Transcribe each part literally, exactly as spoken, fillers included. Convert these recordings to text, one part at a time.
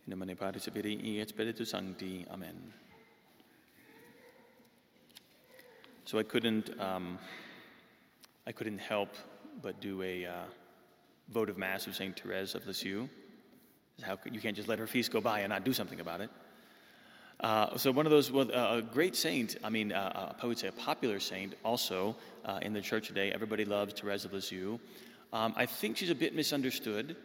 In nomine Patris et Filii et Spiritus Sancti. Amen. So I couldn't, um, I couldn't help but do a uh, votive mass of Saint Therese of Lisieux. How could, you can't just let her feast go by and not do something about it. Uh, so one of those, well, uh, a great saint, I mean, uh, I would say a popular saint also uh, in the church today. Everybody loves Therese of Lisieux. Um, I think she's a bit misunderstood.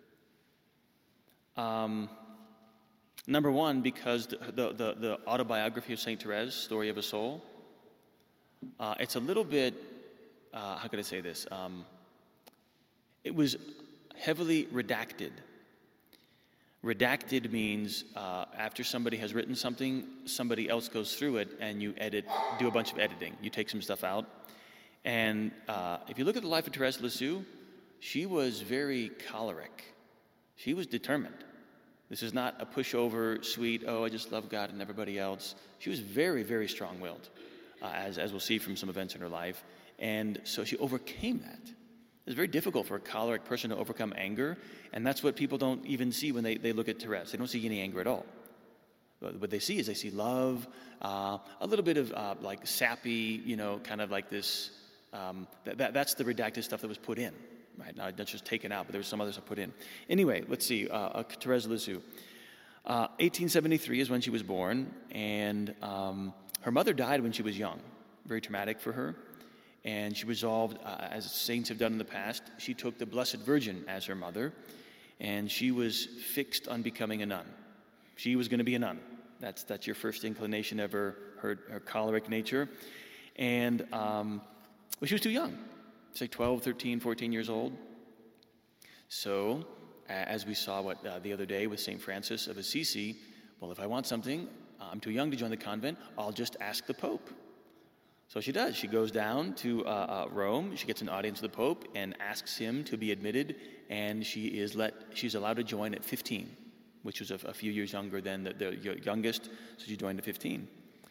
Um, number one, because the, the, the, the autobiography of Saint Therese, Story of a Soul, uh, it's a little bit, uh, how could I say this? Um, it was heavily redacted. Redacted means uh, after somebody has written something, somebody else goes through it and you edit, do a bunch of editing. You take some stuff out. And uh, if you look at the life of Therese of Lisieux, she was very choleric. She was determined. This is not a pushover, sweet, oh, I just love God and everybody else. She was very, very strong-willed, uh, as, as we'll see from some events in her life. And so she overcame that. It's very difficult for a choleric person to overcome anger, and that's what people don't even see when they, they look at Therese. They don't see any anger at all. What they see is they see love, uh, a little bit of uh, like sappy, you know, kind of like this, um, that, that, that's the redacted stuff that was put in. Right, now that's just taken out, but there was some others that put in. Anyway, let's see, uh, uh, Therese of Lisieux. Uh, eighteen seventy-three is when she was born, and um, her mother died when she was young. Very traumatic for her. And she resolved, uh, as saints have done in the past, she took the Blessed Virgin as her mother, and she was fixed on becoming a nun. She was going to be a nun. That's that's your first inclination of her, her, her choleric nature. And um, well, she was too young. It's like twelve, thirteen, fourteen years old. So, uh, as we saw what uh, the other day with Saint Francis of Assisi, well, if I want something, I'm too young to join the convent, I'll just ask the Pope. So she does. She goes down to uh, uh, Rome. She gets an audience with the Pope and asks him to be admitted, and she is let. She's allowed to join at fifteen, which was a, a few years younger than the, the youngest, so she joined at fifteen.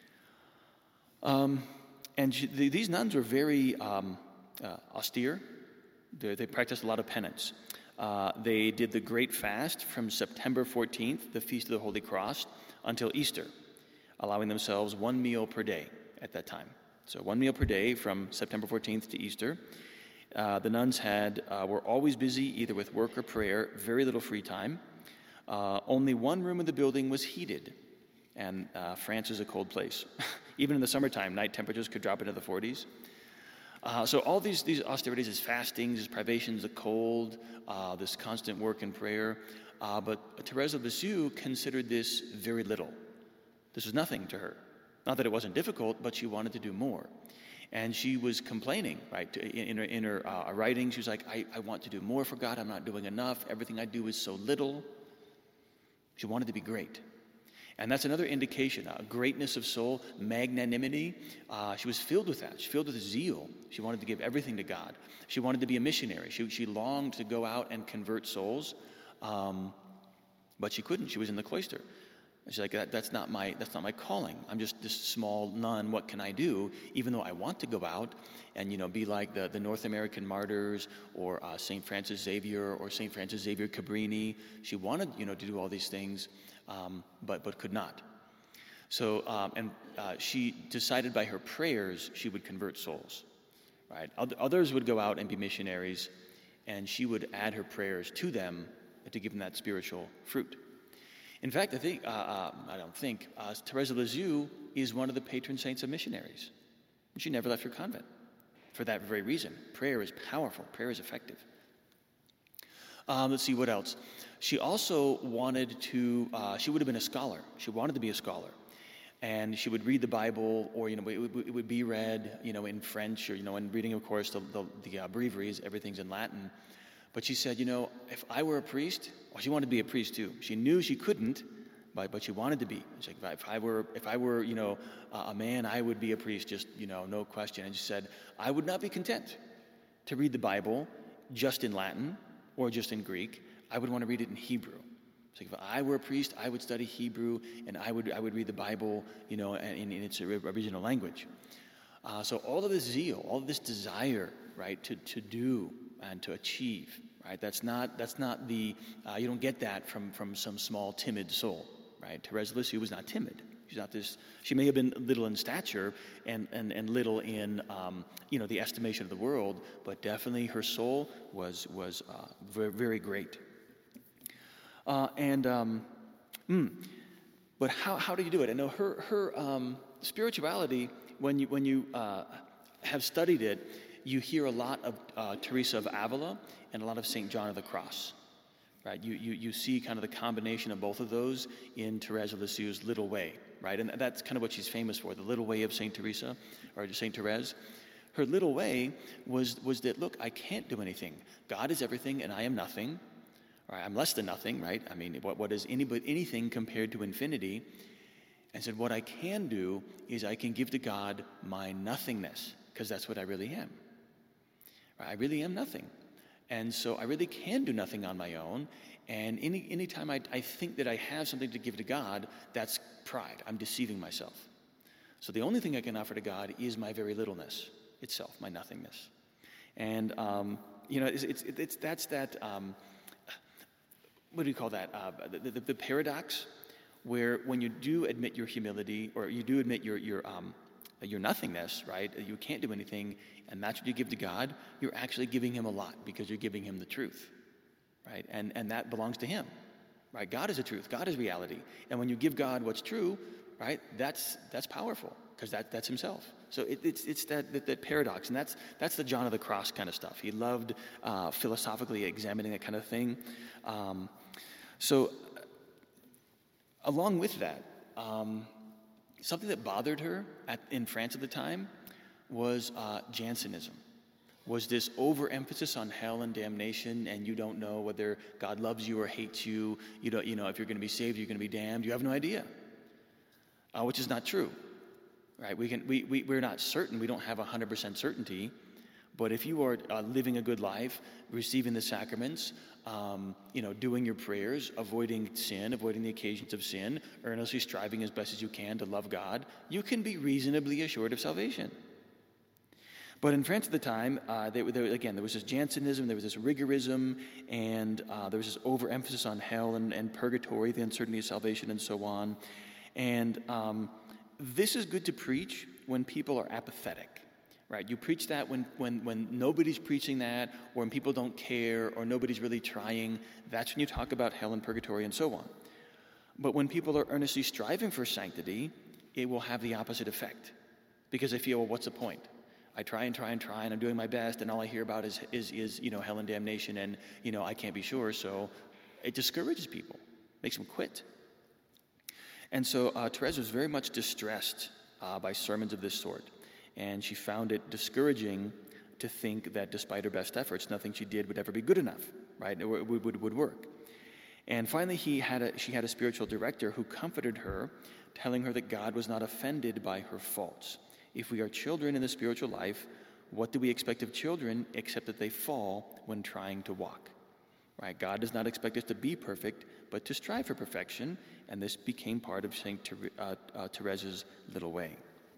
Um, and she, the, these nuns were very... Um, Uh, austere. They, they practiced a lot of penance. Uh, they did the Great Fast from September fourteenth, the Feast of the Holy Cross, until Easter, allowing themselves one meal per day at that time. So one meal per day from September fourteenth to Easter. Uh, the nuns had uh, were always busy, either with work or prayer, very little free time. Uh, only one room in the building was heated, and uh, France is a cold place. Even in the summertime, night temperatures could drop into the forties. Uh, so all these, these austerities, these fastings, these privations, the cold, uh, this constant work and prayer. Uh, but Therese of Lisieux considered this very little. This was nothing to her. Not that it wasn't difficult, but she wanted to do more. And she was complaining, right? In, in her, in her uh, writing, she was like, I, I want to do more for God. I'm not doing enough. Everything I do is so little. She wanted to be great. And that's another indication, uh, greatness of soul, magnanimity. Uh, she was filled with that. She was filled with zeal. She wanted to give everything to God. She wanted to be a missionary. She, she longed to go out and convert souls, um, but she couldn't. She was in the cloister. She's like, that, that's not my that's not my calling. I'm just this small nun. What can I do? Even though I want to go out and, you know, be like the, the North American martyrs or uh, Saint Francis Xavier or Saint Francis Xavier Cabrini. She wanted, you know, to do all these things. Um, but but could not. So um, and uh, she decided by her prayers she would convert souls. Right. Others would go out and be missionaries, and she would add her prayers to them to give them that spiritual fruit. In fact, I think uh, uh, I don't think uh, Therese of Lisieux is one of the patron saints of missionaries. She never left her convent for that very reason. Prayer is powerful. Prayer is effective. Um, let's see what else. She also wanted to, uh, she would have been a scholar. She wanted to be a scholar. And she would read the Bible, or, you know, it would, it would be read, you know, in French, or, you know, in reading, of course, the, the, the uh, breviaries, everything's in Latin. But she said, you know, if I were a priest, well, she wanted to be a priest too. She knew she couldn't, but, but she wanted to be. She's like, if I were, if I were, you know, uh, a man, I would be a priest, just, you know, no question. And she said, I would not be content to read the Bible just in Latin or just in Greek. I would want to read it in Hebrew. It's like, if I were a priest, I would study Hebrew, and I would I would read the Bible, you know, in, in its original language. Uh, so all of this zeal, all of this desire, right, to, to do and to achieve, right? That's not, that's not the, uh, you don't get that from, from some small, timid soul, right? Therese of Lisieux was not timid. She's not this, she may have been little in stature and, and, and little in, um, you know, the estimation of the world, but definitely her soul was, was uh, very, very great. Uh, and, um, mm, but how, how do you do it? I know her, her um, spirituality, when you, when you uh, have studied it, you hear a lot of uh, Teresa of Avila and a lot of Saint John of the Cross. Right, you, you you see kind of the combination of both of those in Therese of Lisieux's Little Way, right? And that's kind of what she's famous for, the Little Way of Saint Teresa, or Saint Therese. Her little way was was that, look, I can't do anything. God is everything and I am nothing. Or I'm less than nothing, right? I mean, what, what is any, but anything compared to infinity? And said, what I can do is I can give to God my nothingness, because that's what I really am. Right? I really am nothing. And so I really can do nothing on my own. And any anytime I, I think that I have something to give to God, that's pride. I'm deceiving myself. So the only thing I can offer to God is my very littleness itself, my nothingness. And, um, you know, it's, it's, it's that's that, um, what do you call that? Uh, the, the, the paradox where when you do admit your humility, or you do admit your, your, um, your nothingness, right? You can't do anything, and that's what you give to God. You're actually giving him a lot because you're giving him the truth, right? And and that belongs to him, right? God is the truth. God is reality. And when you give God what's true, right? That's that's powerful because that that's himself. So it, it's it's that, that that paradox, and that's that's the John of the Cross kind of stuff. He loved uh, philosophically examining that kind of thing. Um, so along with that. Um, Something that bothered her at, in France at the time was uh, Jansenism, was this overemphasis on hell and damnation, and you don't know whether God loves you or hates you. You don't, you know, if you're going to be saved, you're going to be damned. You have no idea, uh, which is not true, right? We can, we, we we're not certain. We don't have a hundred percent certainty. But if you are uh, living a good life, receiving the sacraments, um, you know, doing your prayers, avoiding sin, avoiding the occasions of sin, earnestly striving as best as you can to love God, you can be reasonably assured of salvation. But in France at the time, uh, they, they, again, there was this Jansenism, there was this rigorism, and uh, there was this overemphasis on hell and, and purgatory, the uncertainty of salvation, and so on. And um, this is good to preach when people are apathetic. Right, you preach that when, when, when nobody's preaching that, or when people don't care, or nobody's really trying. That's when you talk about hell and purgatory and so on. But when people are earnestly striving for sanctity, it will have the opposite effect. Because they feel, well, what's the point? I try and try and try, and I'm doing my best, and all I hear about is, is, is you know, hell and damnation, and, you know, I can't be sure. So it discourages people, makes them quit. And so uh, Therese was very much distressed uh, by sermons of this sort. And she found it discouraging to think that despite her best efforts, nothing she did would ever be good enough, right? It would, would, would work. And finally, he had a, she had a spiritual director who comforted her, telling her that God was not offended by her faults. If we are children in the spiritual life, what do we expect of children except that they fall when trying to walk? Right? God does not expect us to be perfect, but to strive for perfection, and this became part of Saint Ther- uh, uh, Therese's little way.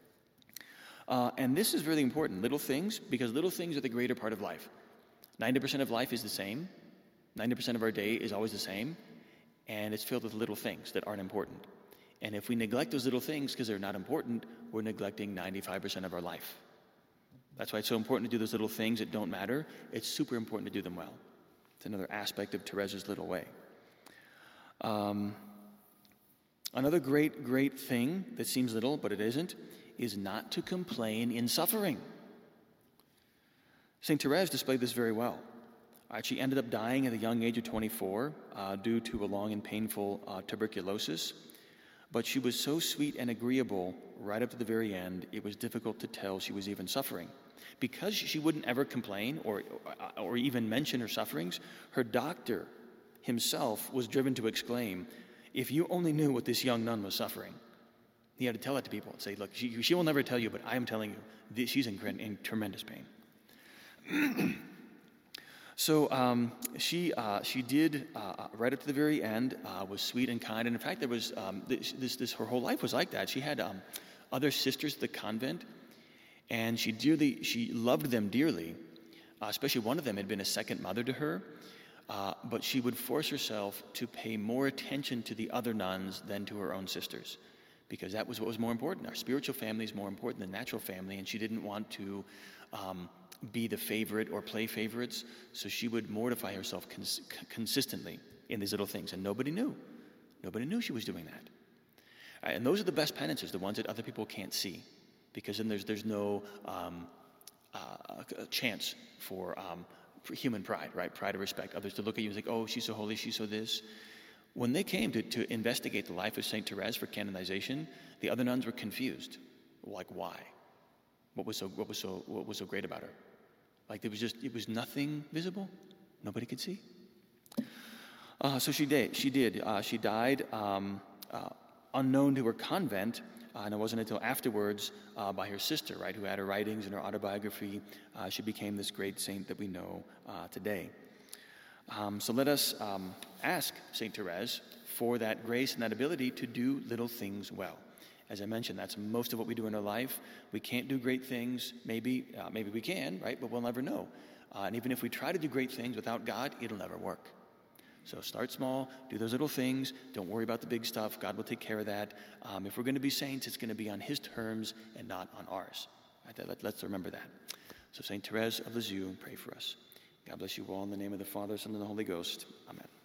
Uh, and this is really important, little things, because little things are the greater part of life. ninety percent of life is the same. ninety percent of our day is always the same. And it's filled with little things that aren't important. And if we neglect those little things because they're not important, we're neglecting ninety-five percent of our life. That's why it's so important to do those little things that don't matter. It's super important to do them well. It's another aspect of Therese's little way. Um, another great, great thing that seems little, but it isn't, is not to complain in suffering. Saint Therese displayed this very well. Uh, she ended up dying at the young age of twenty-four uh, due to a long and painful uh, tuberculosis. But she was so sweet and agreeable right up to the very end, it was difficult to tell she was even suffering. Because she wouldn't ever complain or, or, or even mention her sufferings, her doctor himself was driven to exclaim, "If you only knew what this young nun was suffering." He had to tell it to people and say, look, she, she will never tell you, but I am telling you, this, she's in, in tremendous pain. so um, she uh, she did, uh, right up to the very end, uh, was sweet and kind. And in fact, there was, um, this, this, this, her whole life was like that. She had um, other sisters at the convent, and she dearly, she loved them dearly, uh, especially one of them had been a second mother to her, uh, but she would force herself to pay more attention to the other nuns than to her own sisters, because that was what was more important. Our spiritual family is more important than natural family, and she didn't want to um, be the favorite or play favorites, so she would mortify herself cons- consistently in these little things, and nobody knew. Nobody knew she was doing that. Uh, and those are the best penances, the ones that other people can't see, because then there's there's no um, uh, a chance for, um, for human pride, right? Pride of respect. Others to look at you and think, oh, she's so holy, she's so this. When they came to, to investigate the life of Saint Therese for canonization, the other nuns were confused. Like, why? What was so what was so what was so great about her? Like, there was just it was nothing visible. Nobody could see. Uh, so she did. She did. Uh, she died um, uh, unknown to her convent, uh, and it wasn't until afterwards uh, by her sister, right, who had her writings and her autobiography. Uh, she became this great saint that we know uh, today. Um, so let us um, ask Saint Therese for that grace and that ability to do little things well. As I mentioned, that's most of what we do in our life. We can't do great things. Maybe, uh, maybe we can, right? But we'll never know. Uh, and even if we try to do great things without God, it'll never work. So start small, do those little things. Don't worry about the big stuff. God will take care of that. Um, if we're going to be saints, it's going to be on his terms and not on ours. Right? Let, let's remember that. So Saint Therese of Lisieux, pray for us. God bless you all in the name of the Father, Son, and the Holy Ghost. Amen.